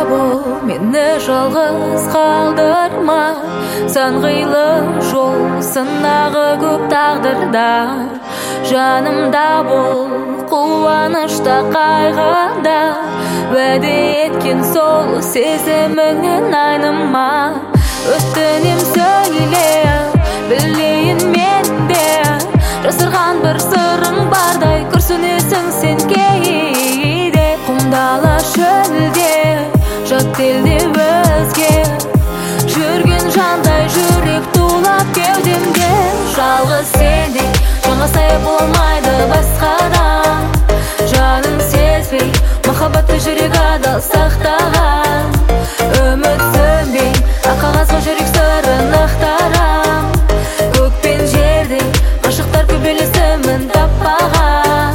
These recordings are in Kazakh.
бол, мені жалғыз қалдырма. Сан қилы жол, сынағы көп тағдырда. Жанымда бол, қуанышта қайғыда. Уәде еткен сол сезіміңнен айныма. Өтінем сөйле, білейін мен де. Жасырған бір сырың бардай, күрсінесің сен кейде. Құмдала шөлде, жат елде өзге. Жүрген жандай жүрек тулап кеудемде. Жалғыз сенде жаңа сая болмайды басқадан. Жаның сезбей, махаббатты жүрек адал сақтаған. Үміт сөнбей, ақ қағазға жүрек сырын ақтарам. Көк пен жерде ғашықтар көбелесімін таппаған.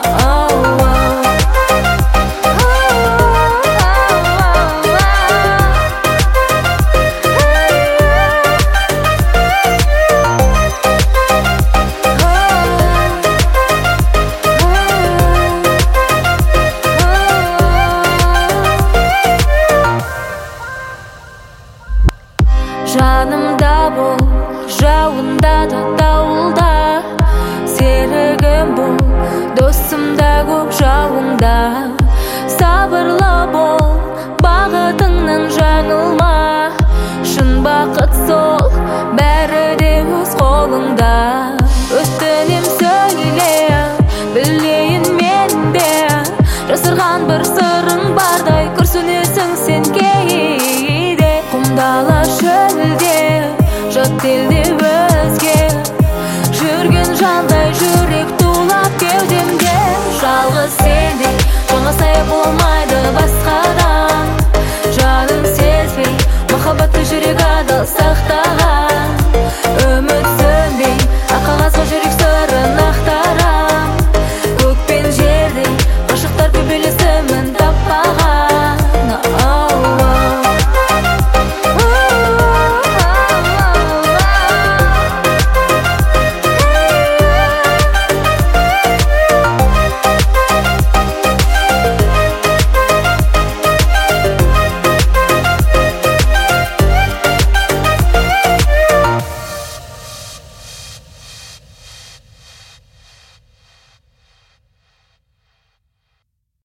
Жанымда бол, жауында да дауылда. Серігім бол, досымда көп жауыңда. Сабырлы бол, бағытыңнан жаңылма. Шын бақыт сол, бәрі де өз қолыңда. Өтінем сөйле, білейін мен де. Жасырған бір сырың бардай, күрсінесің сен кейде. Құмдала шөлде, жат елде өзге. Жүрген жандай жүрек тулап кеудемде. Жалғыз сенде жаңа сая болмайды басқадан. Жаның сезбей, махаббатты жүрек адал сақтаған.